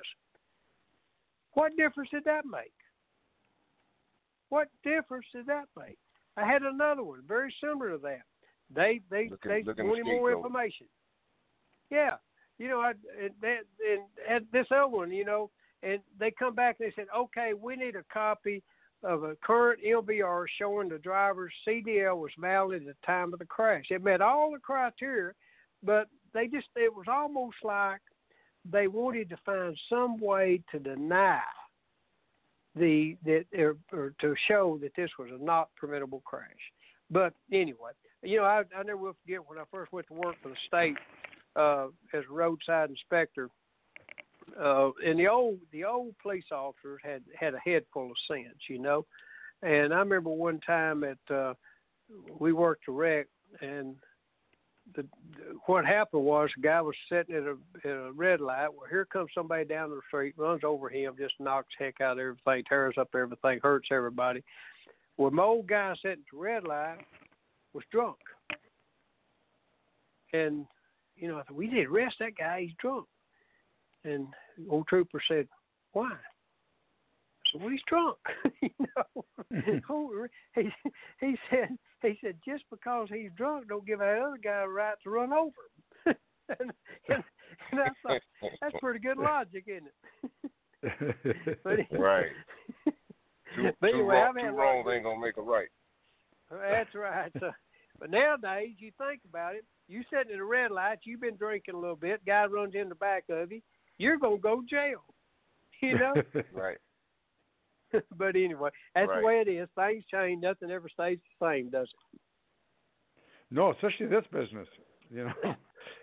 What difference did that make? What difference did that make? I had another one very similar to that. They they looking, they looking wanted more information. Yeah, you know, I and, that, and, and this other one, you know, and they come back and they said, okay, we need a copy of a current L V R showing the driver's C D L was valid at the time of the crash. It met all the criteria, but they just it was almost like they wanted to find some way to deny the that or, or to show that this was a not permittable crash. But anyway, you know, I, I never will forget when I first went to work for the state uh, as a roadside inspector. Uh, and the old the old police officers had, had a head full of sense, you know. And I remember one time at uh, we worked a wreck, and the, what happened was the guy was sitting at a, at a red light. Well, here comes somebody down the street, runs over him, just knocks heck out of everything, tears up everything, hurts everybody. Well, my old guy sitting at the red light was drunk. And, you know, I thought, we need to arrest that guy, he's drunk. And the old trooper said, why? I said, well, he's drunk. you know, he, he said, he said, just because he's drunk, don't give that other guy a right to run over him. and, and, and I thought, that's pretty good logic, isn't it? but, right. Two, but two, anyway, wrong, two wrongs ain't gonna make a right. That's right. So, but nowadays, you think about it, you sitting at a red light, you've been drinking a little bit, guy runs in the back of you, you're going to go to jail, you know? Right. But anyway, that's right. the way it is. Things change. Nothing ever stays the same, does it? No, especially this business, you know?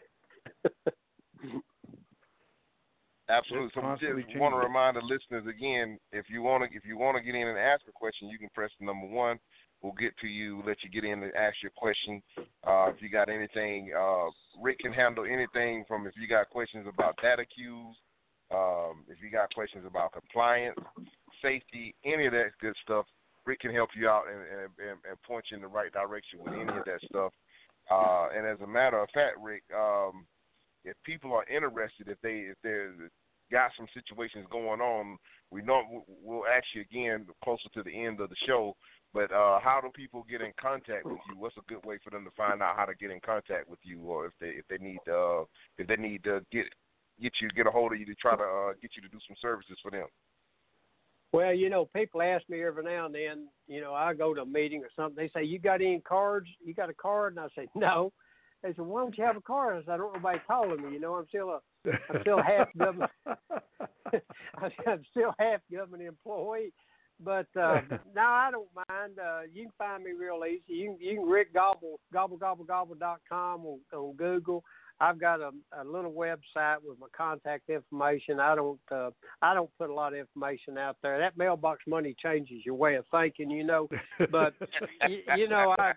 Absolutely. So we just want to remind the listeners again, if you want to if you want to get in and ask a question, you can press the number one. We'll get to you, let you get in and ask your question. Uh, if you got anything, uh, Rick can handle anything from if you got questions about data queues, um, if you got questions about compliance, safety, any of that good stuff, Rick can help you out and, and, and point you in the right direction with any of that stuff. Uh, and as a matter of fact, Rick, um, if people are interested, if they if they're got some situations going on, we know we'll ask you again closer to the end of the show. But uh, how do people get in contact with you? What's a good way for them to find out how to get in contact with you, or if they if they need uh, if they need to get get you get a hold of you to try to uh, get you to do some services for them? Well, you know, people ask me every now and then. You know, I go to a meeting or something. They say, "You got any cards? You got a card?" And I say, "No." They said, "Why don't you have a card?" I said, "I don't want nobody calling me. You know, I'm still a I'm still half government. I'm still half government employee." But uh, no, I don't mind. Uh, you can find me real easy. You can, you can Rick Gobble, gobble, gobble, gobble dot com on, on Google. I've got a, a little website with my contact information. I don't uh, I don't put a lot of information out there. That mailbox money changes your way of thinking, you know. But, you, you know, I,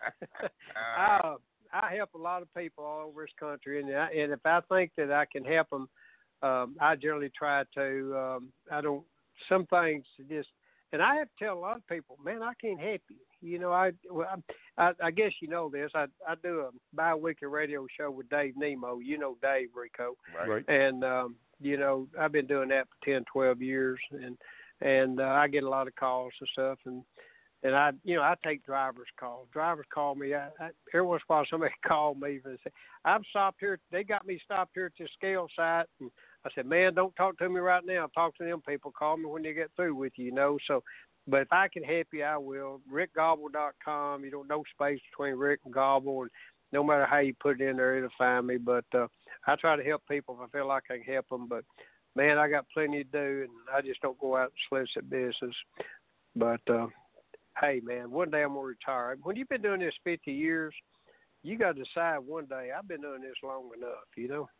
I, I help a lot of people all over this country. And, I, and if I think that I can help them, um, I generally try to. Um, I don't, some things just, and I have to tell a lot of people, man, I can't help you. You know, I, well, I, I guess you know this. I, I do a bi-weekly radio show with Dave Nemo. You know Dave, Rico. Right. And, um, you know, I've been doing that for ten, twelve years, and and uh, I get a lot of calls and stuff. And, and I, you know, I take drivers' calls. Drivers call me. I, I, every once in a while somebody called me and say, I'm stopped here. They got me stopped here at this scale site. And I said, man, don't talk to me right now. Talk to them people. Call me when they get through with you, you know. So, but if I can help you, I will. Rick Gobble dot com. You don't know space between Rick and Gobble, and no matter how you put it in there, it'll find me. But uh, I try to help people if I feel like I can help them. But man, I got plenty to do, and I just don't go out and solicit business. But uh, hey, man, one day I'm gonna retire. When you've been doing this fifty years, you got to decide one day. I've been doing this long enough, you know.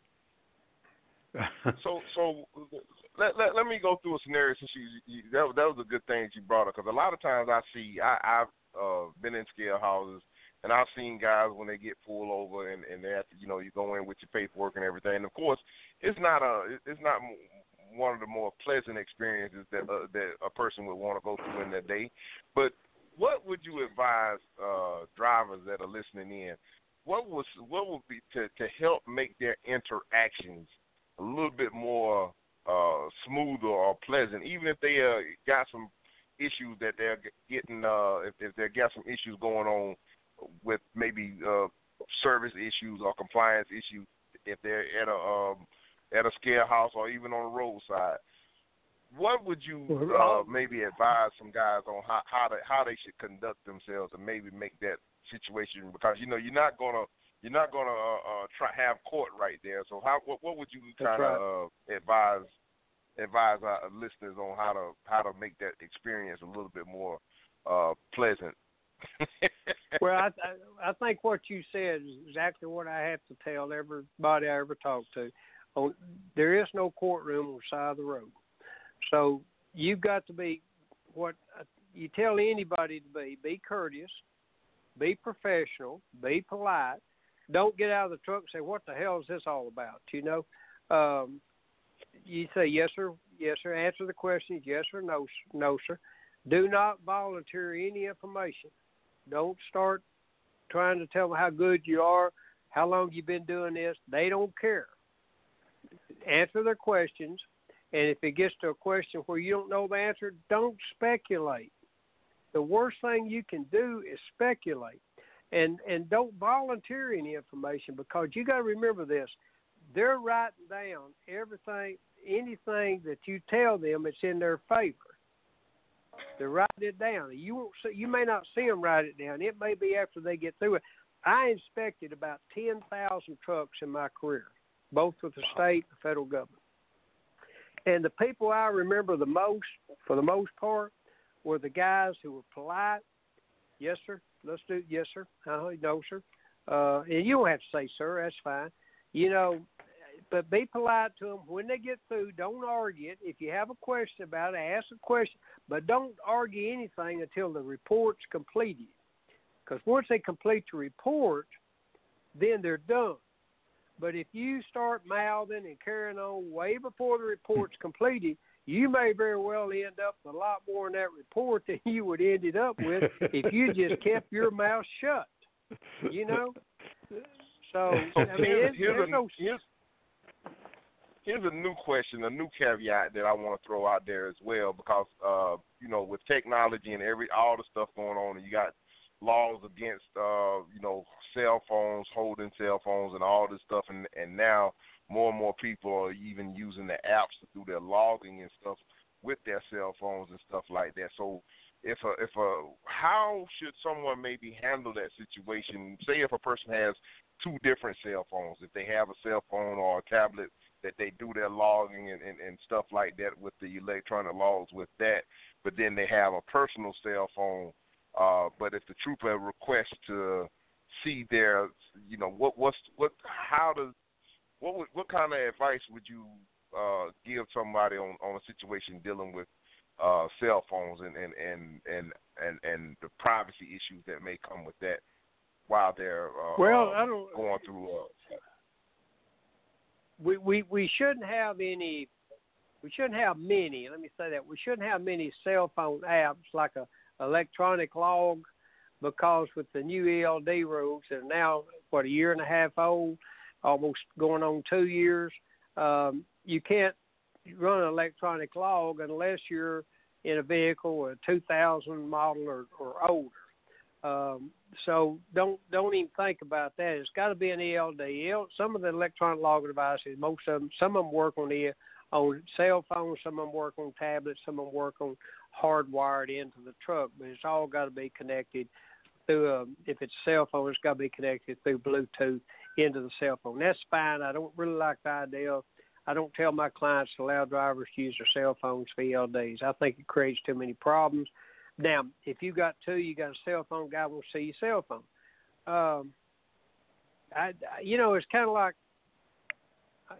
so so let, let let me go through a scenario since you, you that, that was a good thing that you brought up, because a lot of times I see I, I've uh, been in scale houses and I've seen guys when they get pulled over and, and they have to, you know, you go in with your paperwork and everything. And of course, it's not a it's not one of the more pleasant experiences that uh, that a person would want to go through in their day. But what would you advise uh, drivers that are listening in? What was what would be to, to help make their interactions a little bit more uh, smoother or pleasant, even if they uh, got some issues that they're getting, uh, if, if they got some issues going on with maybe uh, service issues or compliance issues, if they're at a um, at a scale house or even on the roadside. What would you uh, maybe advise some guys on how how, to, how they should conduct themselves and maybe make that situation? Because you know you're not gonna you're not going to uh, uh, try have court right there. So how what, what would you kind of right. uh, advise advise our listeners on how to how to make that experience a little bit more uh, pleasant? Well, I, I I think what you said is exactly what I have to tell everybody I ever talk to. Oh, there is no courtroom on the side of the road, so you've got to be what you tell anybody to be. Be courteous, be professional, be polite. Don't get out of the truck and say, "What the hell is this all about?" You know, um, you say yes sir, yes sir. Answer the questions, yes or no, no sir. Do not volunteer any information. Don't start trying to tell them how good you are, how long you've been doing this. They don't care. Answer their questions, and if it gets to a question where you don't know the answer, don't speculate. The worst thing you can do is speculate, and and don't volunteer any information, because you got to remember this: they're writing down everything, anything that you tell them, it's in their favor. They're writing it down. You won't see, you may not see them write it down. It may be after they get through it. I inspected about ten thousand trucks in my career, both with the state and the federal government. And the people I remember the most, for the most part, were the guys who were polite. Yes, sir. Let's do yes, sir. Uh-huh. No, sir. Uh, and you don't have to say, sir. That's fine. You know, but be polite to them. When they get through, don't argue it. If you have a question about it, ask a question. But don't argue anything until the report's completed. Because once they complete the report, then they're done. But if you start mouthing and carrying on way before the report's completed, you may very well end up with a lot more in that report than you would end it up with if you just kept your mouth shut. You know? So, so I mean, here's, it's, here's, there's a, no... here's, here's a new question, a new caveat that I want to throw out there as well, because, uh, you know, with technology and every all the stuff going on, and you got laws against, uh, you know, cell phones, holding cell phones and all this stuff, and, and now more and more people are even using the apps to do their logging and stuff with their cell phones and stuff like that. So if a, if a, how should someone maybe handle that situation? Say if a person has two different cell phones, if they have a cell phone or a tablet that they do their logging and, and, and stuff like that with the electronic logs with that, but then they have a personal cell phone. Uh, but if the trooper requests to see their, you know, what what's what how does what would, what kind of advice would you uh, give somebody on, on a situation dealing with uh, cell phones and and, and, and, and and the privacy issues that may come with that while they're uh, well, uh, I don't, going through? Uh, we, we we shouldn't have any. We shouldn't have many. Let me say that we shouldn't have many cell phone apps like a electronic log, because with the new E L D rules that are now what a year and a half old, almost going on two years, um, you can't run an electronic log unless you're in a vehicle, a two thousand model or, or older. Um, so don't don't even think about that. It's got to be an E L D. Some of the electronic log devices, most of them, some of them work on the on cell phones, some of them work on tablets, some of them work on hardwired into the truck, but it's all got to be connected through a, if it's a cell phone, it's got to be connected through Bluetooth into the cell phone. That's fine. I don't really like the idea of, I don't tell my clients to allow drivers to use their cell phones for E L Ds. I think it creates too many problems. Now, if you got two, you got a cell phone, guy will see your cell phone. Um, I, you know, it's kind of like, I,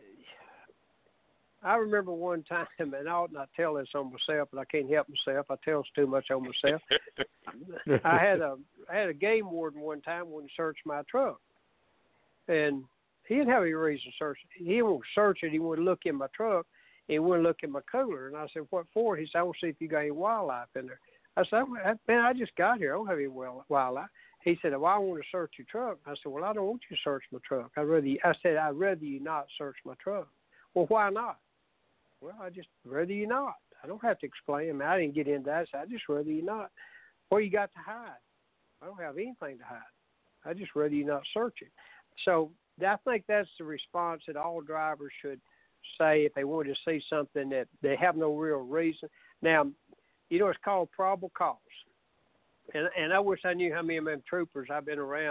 I remember one time, and I ought not tell this on myself, but I can't help myself. I tell too much on myself. I had a I had a game warden one time when he searched my truck, and he didn't have any reason to search it. He won't search it. He wouldn't look in my truck. He wouldn't look in my cooler. And I said, "What for?" He said, "I want to see if you got any wildlife in there." I said, "Man, I just got here. I don't have any wildlife." He said, "Well, I want to search your truck." I said, "Well, I don't want you to search my truck. I'd rather you, I said, I'd rather you not search my truck." "Well, why not?" "Well, I just rather you not. I don't have to explain. I mean, I didn't get into that. So I just rather you not. What you got to hide? I don't have anything to hide. I just rather you not search it." So I think that's the response that all drivers should say if they want to see something that they have no real reason. Now, you know, it's called probable cause. And and I wish I knew how many of them troopers I've been around.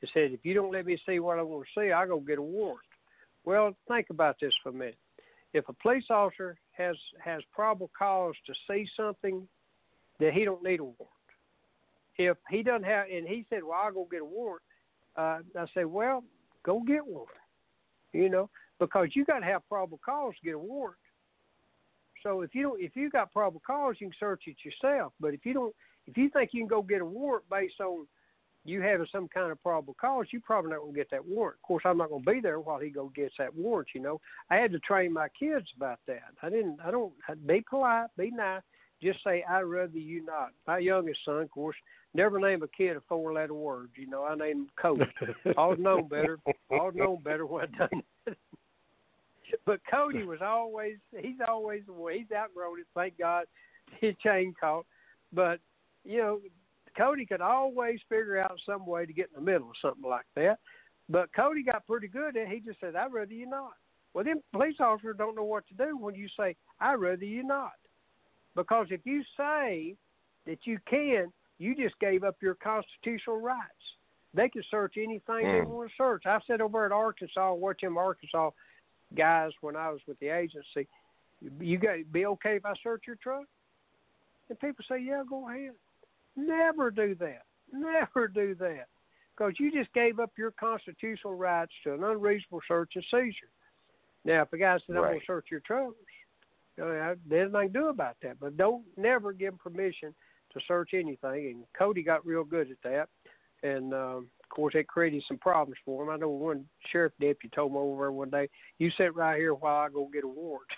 He said, if you don't let me see what I want to see, I'll go get a warrant. Well, think about this for a minute. If a police officer has, has probable cause to see something, then he don't need a warrant. If he doesn't have, and he said, well, I'll go get a warrant, uh, I said, well, go get one, you know, because you got to have probable cause to get a warrant. So if you don't, if you got probable cause, you can search it yourself. But if you don't, if you think you can go get a warrant based on you having some kind of probable cause, you probably not going to get that warrant. Of course, I'm not going to be there while he go gets that warrant. You know, I had to train my kids about that. I didn't. I don't. I'd be polite, be nice. Just say, I'd rather you not. My youngest son, of course, never named a kid a four-letter word. You know, I named him Cody. I was known better. I was known better when I done it. But Cody was always, he's always the way. He's outgrown it, thank God. His chain caught. But, you know, Cody could always figure out some way to get in the middle of something like that. But Cody got pretty good at it. He just said, I'd rather you not. Well, then police officers don't know what to do when you say, I'd rather you not. Because if you say that you can, you just gave up your constitutional rights. They can search anything mm. they want to search. I sat over at Arkansas, watching Arkansas guys when I was with the agency. You got be okay if I search your truck? And people say, yeah, go ahead. Never do that. Never do that. Because you just gave up your constitutional rights to an unreasonable search and seizure. Now, if a guy said, right. I'm going to search your truck, there's nothing I can do about that. But don't never give them permission to search anything. And Cody got real good at that. And, um, of course, it created some problems for him. I know one sheriff deputy told me over one day, you sit right here while I go get a warrant.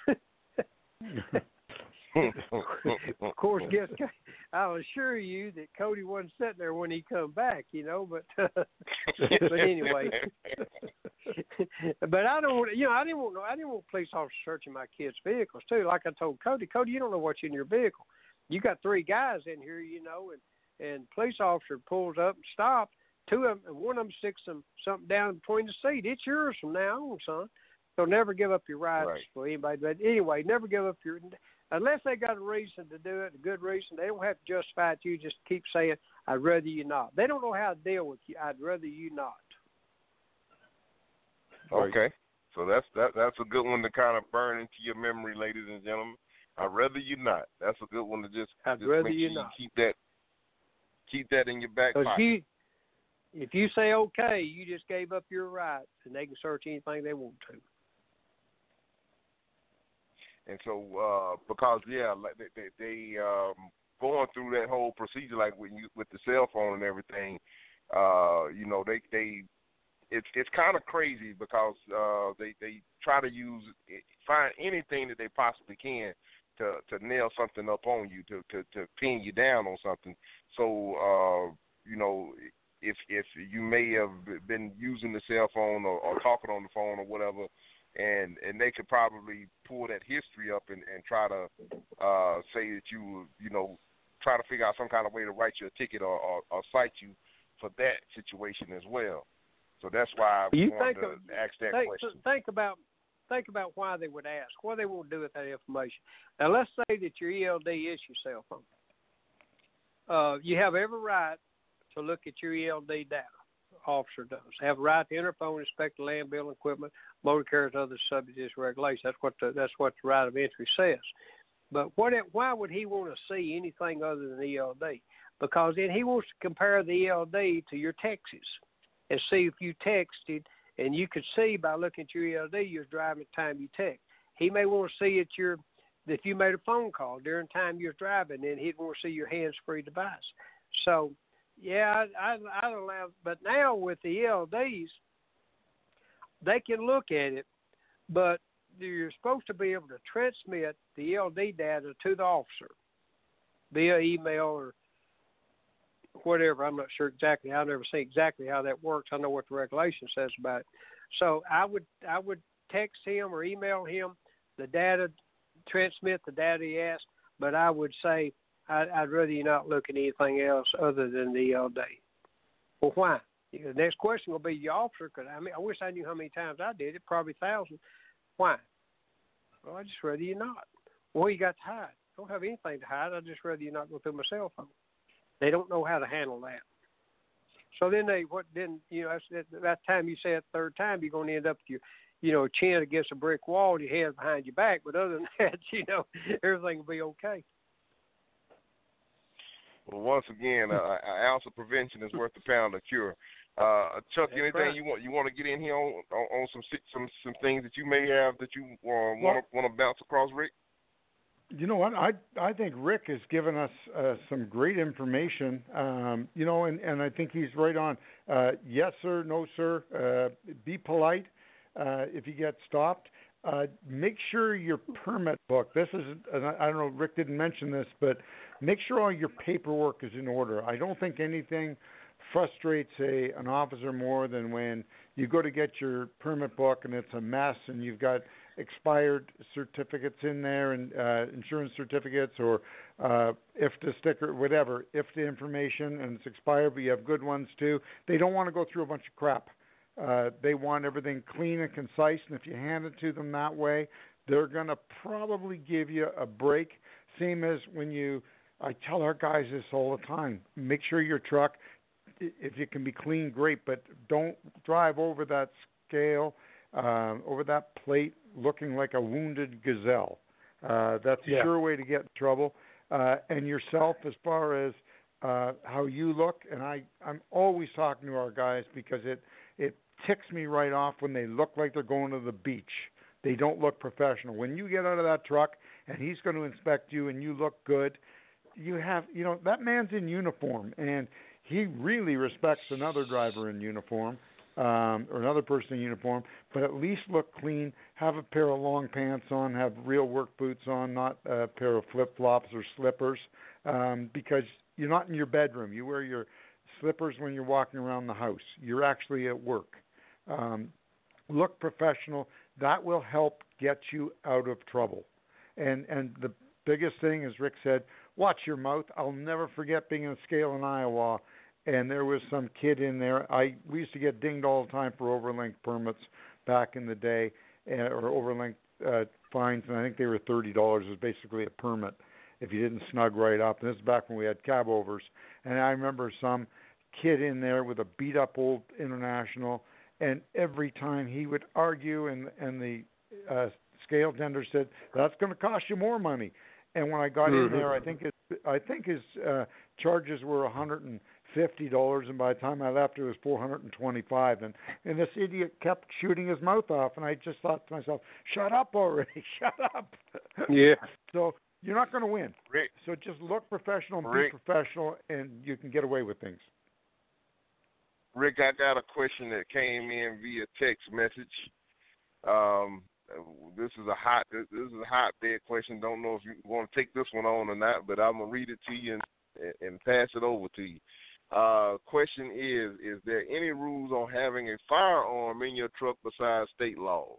Of course, guess I'll assure you that Cody wasn't sitting there when he come back, you know. But uh, but anyway, but I don't, you know, I didn't want, I didn't want police officers searching my kids' vehicles too. Like I told Cody, Cody, you don't know what's in your vehicle. You got three guys in here, you know, and and police officer pulls up and stops. Two of them, and one of them sticks some something down between the seat. It's yours from now on, son. So never give up your rights right. for anybody. But anyway, never give up your. Unless they got a reason to do it, a good reason, they don't have to justify it to you. Just keep saying, I'd rather you not. They don't know how to deal with you. I'd rather you not. Okay. So that's that. That's a good one to kind of burn into your memory, ladies and gentlemen. I'd rather you not. That's a good one to just, I'd just rather make you sure not. You keep that, keep that in your back pocket. You, if you say okay, you just gave up your rights, and they can search anything they want to. And so, uh, because yeah, like they, they, they um, going through that whole procedure, like when you with the cell phone and everything, uh, you know, they they it's it's kind of crazy because uh, they they try to use find anything that they possibly can to to nail something up on you, to to, to pin you down on something. So uh, you know, if if you may have been using the cell phone or, or talking on the phone or whatever. And and they could probably pull that history up and, and try to uh, say that you, you know, try to figure out some kind of way to write you a ticket or, or, or cite you for that situation as well. So that's why I you wanted think to of, ask that think, question. Think about think about why they would ask, what they want to do with that information. Now, let's say that your E L D is your cell phone. Uh, you have every right to look at your E L D data. Officer does have a right to enter phone, inspect the land, building equipment, motor carriers, other subject to this regulation. That's what the that's what the right of entry says. But what it, why would he want to see anything other than E L D? Because then he wants to compare the E L D to your texts and see if you texted, and you could see by looking at your E L D you was driving at the time you text. He may want to see at your if you made a phone call during the time you was driving, then he'd want to see your hands-free device. So. Yeah, I, I, I allow, but now with the E L Ds, they can look at it, but you're supposed to be able to transmit the E L D data to the officer via email or whatever. I'm not sure exactly. I've never seen exactly how that works. I know what the regulation says about it. So I would I would text him or email him the data, transmit the data he asked, but I would say, I'd, I'd rather you not look at anything else other than the E L D. Well, why? The next question will be your officer. Cause I mean, I wish I knew how many times I did it. Probably thousands. Why? Well, I just rather you not. Well, you got to hide. I don't have anything to hide. I just rather you not go through my cell phone. They don't know how to handle that. So then they what then you know that's, that time you say it third time you're going to end up with your you know chin against a brick wall and your head behind your back. But other than that, you know everything will be okay. Well, once again, uh, an ounce of prevention is worth a pound of cure. Uh, Chuck, That's anything right. you want you want to get in here on, on, on some some some things that you may have that you uh, want to want to bounce across, Rick? You know what? I I think Rick has given us uh, some great information. Um, you know, and, and I think he's right on. Uh, yes, sir. No, sir. Uh, be polite uh, if you get stopped. Uh, make sure your permit book. This is. And I, I don't know. Rick didn't mention this, but make sure all your paperwork is in order. I don't think anything frustrates a an officer more than when you go to get your permit book and it's a mess and you've got expired certificates in there and uh, insurance certificates or uh, if the sticker, whatever, if the information and it's expired, but you have good ones too. They don't want to go through a bunch of crap. Uh, they want everything clean and concise, and if you hand it to them that way, they're going to probably give you a break. Same as when you, I tell our guys this all the time, make sure your truck, if it can be clean, great, but don't drive over that scale, uh, over that plate looking like a wounded gazelle. Uh, that's a yeah. sure way to get in trouble. Uh, and yourself, as far as uh, how you look, and I, I'm always talking to our guys because it, it ticks me right off when they look like they're going to the beach. They don't look professional. When you get out of that truck and he's going to inspect you and you look good, you have, you know, that man's in uniform and he really respects another driver in uniform, um, or another person in uniform, but at least look clean, have a pair of long pants on, have real work boots on, not a pair of flip-flops or slippers, um, because you're not in your bedroom. You wear your slippers when you're walking around the house. You're actually at work. Um, look professional. That will help get you out of trouble. And and the biggest thing, as Rick said, watch your mouth. I'll never forget being in a scale in Iowa, and there was some kid in there. I we used to get dinged all the time for overlink permits back in the day, uh, or overlink uh, fines, and I think they were thirty dollars. It was basically a permit if you didn't snug right up. And this is back when we had cab overs. And I remember some kid in there with a beat-up old International, and every time he would argue, and and the uh, scale tender said, that's going to cost you more money. And when I got mm-hmm. in there, I think it, I think his uh, charges were one hundred fifty dollars, and by the time I left, it was four hundred twenty-five dollars. And and this idiot kept shooting his mouth off, and I just thought to myself, "Shut up already! Shut up!" Yeah. So you're not going to win. Rick, so just look professional and Rick, be professional, and you can get away with things. Rick, I got a question that came in via text message. Um, this is a hot this is a hot bed question. Don't know if you want to take this one on or not, but I'm gonna read it to you and, and pass it over to you. Uh, question is: is there any rules on having a firearm in your truck besides state laws?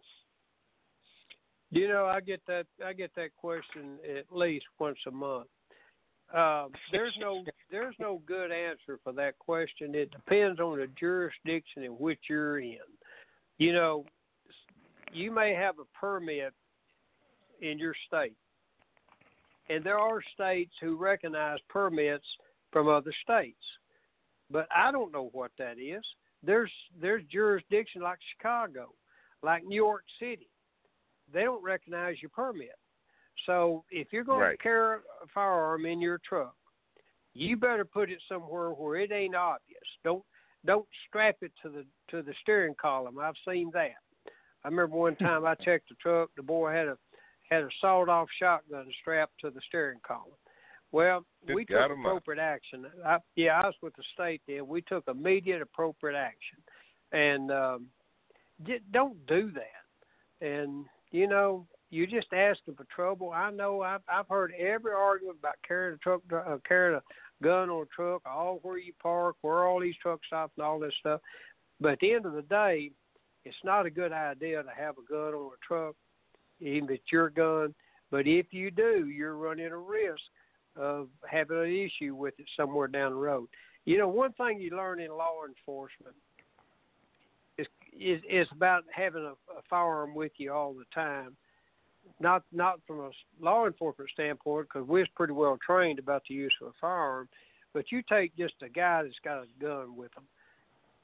You know, I get that. I get that question at least once a month. Um, there's no there's no good answer for that question. It depends on the jurisdiction in which you're in. You know, you may have a permit in your state, and there are states who recognize permits from other states, but I don't know what that is. There's there's jurisdiction like Chicago, like New York City. They don't recognize your permit. So if you're going right. to carry a firearm in your truck, you better put it somewhere where it ain't obvious. Don't don't strap it to the to the steering column. I've seen that. I remember one time I checked the truck. The boy had a had a sawed-off shotgun strapped to the steering column. Well, Good we God took appropriate action. I, yeah, I was with the state then. We took immediate appropriate action, and um, don't do that. And you know, you're just asking for trouble. I know I've, I've heard every argument about carrying a truck, uh, carrying a gun on a truck, all where you park, where all these truck stops, and all this stuff. But at the end of the day, it's not a good idea to have a gun on a truck, even if it's your gun. But if you do, you're running a risk of having an issue with it somewhere down the road. You know, one thing you learn in law enforcement is is, is about having a, a firearm with you all the time. Not not from a law enforcement standpoint, because we're pretty well trained about the use of a firearm, but you take just a guy that's got a gun with him.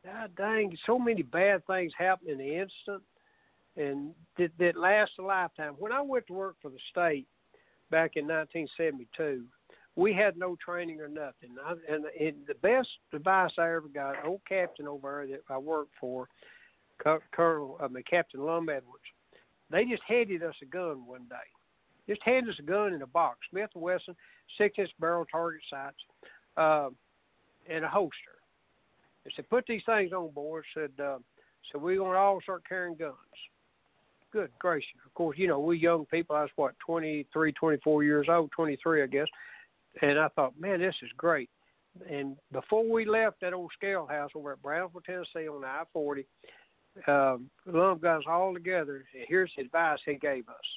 God dang, so many bad things happen in the instant, and that, that last a lifetime. When I went to work for the state back in nineteen seventy-two, we had no training or nothing. I, and, and the best advice I ever got, an old captain over there that I worked for, Colonel uh, Captain Lum Edwards, they just handed us a gun one day. Just handed us a gun in a box, Smith and Wesson, six-inch barrel target sights, uh, and a holster. They said, put these things on board. Said, uh, so we're going to all start carrying guns. Good gracious. Of course, you know, we young people, I was, what, twenty-three, twenty-four years old, twenty-three, I guess. And I thought, man, this is great. And before we left that old scale house over at Brownsville, Tennessee on I forty, um, Lum got us all together, and here's the advice he gave us.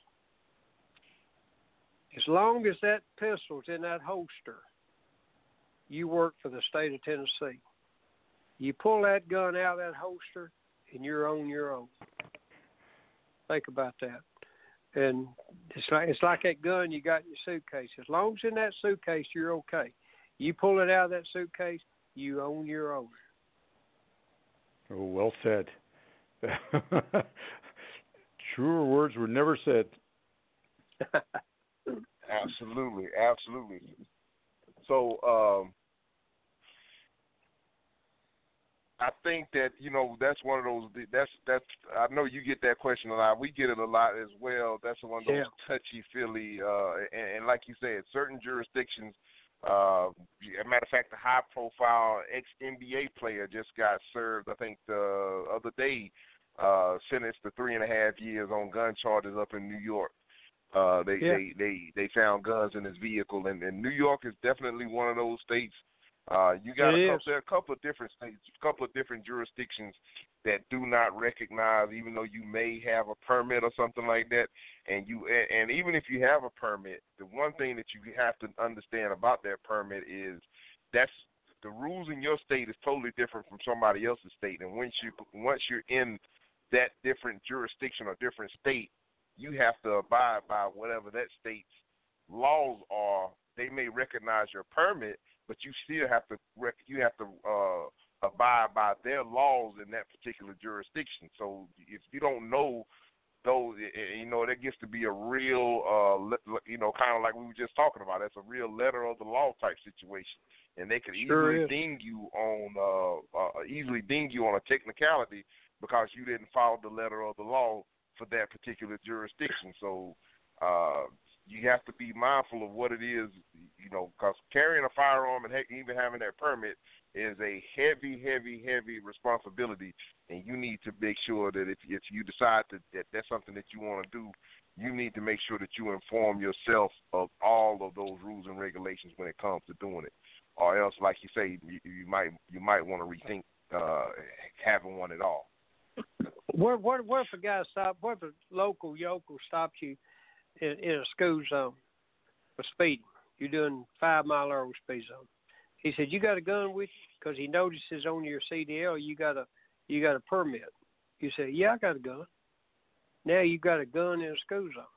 As long as that pistol's in that holster, you work for the state of Tennessee. You pull that gun out of that holster, and you're on your own. Think about that. And it's like it's like that gun you got in your suitcase. As long as it's in that suitcase, you're okay. You pull it out of that suitcase, you own your own. Oh, well said. Truer words were never said. Absolutely, absolutely. So um, I think that, you know, that's one of those. That's that's. I know you get that question a lot. We get it a lot as well. That's one of those yeah. touchy feely. Uh, and, and like you said, certain jurisdictions. Uh, as a matter of fact, the high-profile ex-N B A player just got served, I think, the other day, uh, sentenced to three and a half years on gun charges up in New York. Uh, they, yeah. they they they found guns in his vehicle, and, and New York is definitely one of those states. Uh, you got a couple, there are a couple of different states, a couple of different jurisdictions that do not recognize, even though you may have a permit or something like that. And you and, and even if you have a permit, the one thing that you have to understand about that permit is that's the rules in your state is totally different from somebody else's state. And once you once you're in that different jurisdiction or different state, you have to abide by whatever that state's laws are. They may recognize your permit, but you still have to rec- you have to uh, abide by their laws in that particular jurisdiction. So if you don't know those, you know, that gets to be a real, uh, you know, kind of like we were just talking about. That's a real letter of the law type situation, and they could sure easily is. ding you on uh, uh, easily ding you on a technicality because you didn't follow the letter of the law for that particular jurisdiction. So uh, you have to be mindful of what it is, you know, because carrying a firearm and heck, even having that permit is a heavy, heavy, heavy responsibility, and you need to make sure that if, if you decide to, that that's something that you want to do, you need to make sure that you inform yourself of all of those rules and regulations when it comes to doing it, or else, like you say, you, you might you might want to rethink uh, having one at all. What what what if a guy stop? What if a local yokel stops you in, in a school zone for speeding? You're doing five mile an hour speed zone. He said, "You got a gun with you?" Because he notices on your C D L you got a you got a permit. You say, "Yeah, I got a gun." Now you got a gun in a school zone.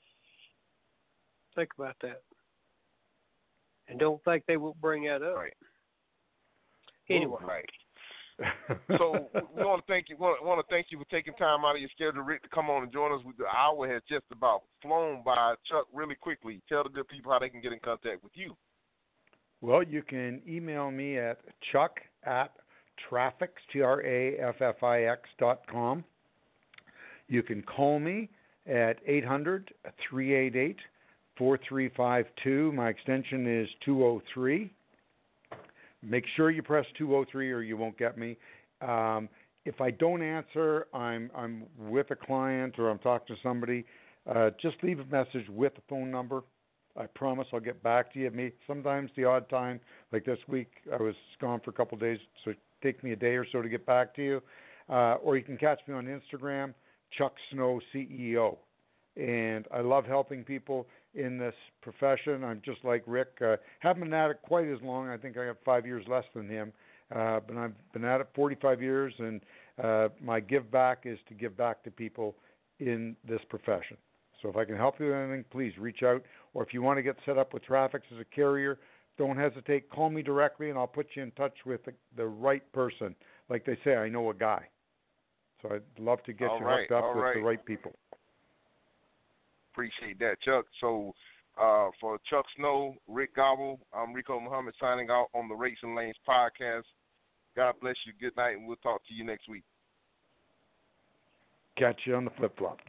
Think about that, and don't think they won't bring that up. Right. Anyway. Right. So we want to thank you. Want, want to thank you for taking time out of your schedule, Rick, to come on and join us. The hour has just about flown by. Chuck, really quickly, tell the good people how they can get in contact with you. Well, you can email me at chuck at traffix, T R A F F I X dot com. You can call me at eight hundred, three eight eight, four three five two. My extension is two oh three. Make sure you press two oh three or you won't get me. Um, if I don't answer, I'm I'm with a client or I'm talking to somebody, uh, just leave a message with the phone number. I promise I'll get back to you. Maybe sometimes the odd time, like this week, I was gone for a couple of days, so it takes me a day or so to get back to you. Uh, or you can catch me on Instagram, Chuck Snow C E O. And I love helping people in this profession. I'm just like Rick. Uh, haven't been at it quite as long. I think I have five years less than him. Uh, but I've been at it forty-five years, and uh, my give back is to give back to people in this profession. So if I can help you with anything, please reach out. Or if you want to get set up with Traffix as a carrier, don't hesitate. Call me directly, and I'll put you in touch with the, the right person. Like they say, I know a guy. So I'd love to get all you right, hooked up all with right. the right people. Appreciate that, Chuck. So uh, for Chuck Snow, Rick Gobble, I'm Rico Muhammad signing out on the Racing Lanes podcast. God bless you. Good night, and we'll talk to you next week. Catch you on the flip-flop.